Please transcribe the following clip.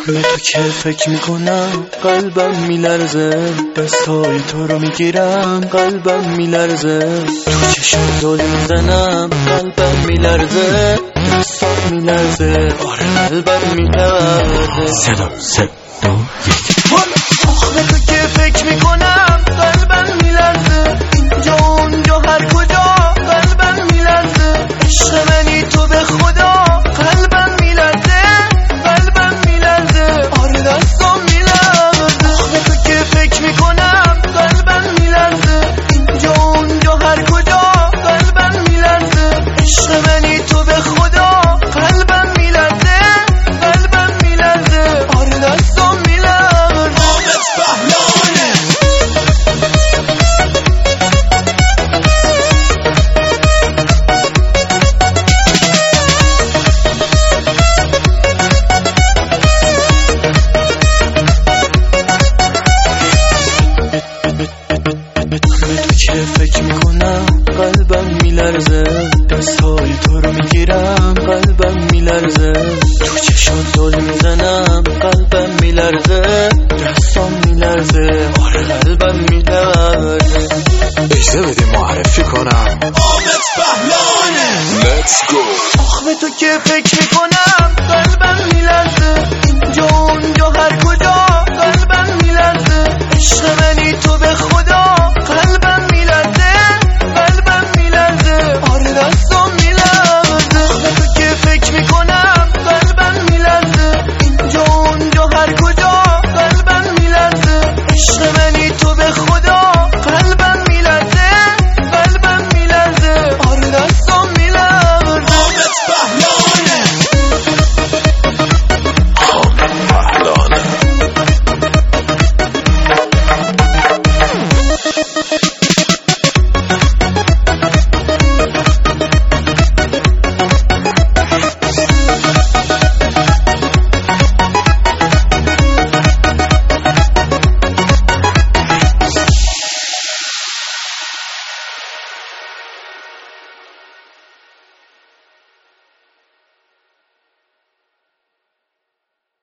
به تو که فکر میکنم قلبم میلرزه، دستای تو رو میگیرم قلبم میلرزه، تو چشم دل میزنم قلبم میلرزه، دستام میلرزه، آره قلبم میلرزه. 3 2 1 به تو که فکر میکنم قلبم میلرزه، اینجا اونجا هر کجا قلبم میلرزه، عشق منی تو به خدا قلبم میلرزه، قلبم میلرزه، آره دستام میلرزه. به تو که فکر میکنم قلبم میلرزه، اینجا اونجا هر کجا قلبم میلرزه، عشق منی تو به خدا قلبم میلرزه، قلبم میلرزه، آره دستام فکر میکنم قلبم میلرزه، دستای تو رو میگیرم قلبم میلرزه، تو چشم دل میزنم قلبم میلرزه، دستام میلرزه، آره قلبم میلرزه. اجازه بده معرفی کنم حامد بهلانه. Let's go. به تو که فکر میکنم قلبم میلرزه، اینجا اونجا هر کجا قلبم میلرزه، عشق منی تو به خدا قلبم میلرزه، قلبم میلرزه، آره دستام میلرزه. به تو که فکر میکنم قلبم میلرزه، اینجا اونجا هر کجا قلبم میلرزه، عشق منی تو به خدا قلبم میلرزه، قلبم میلرزه، آره دستام میلرزه.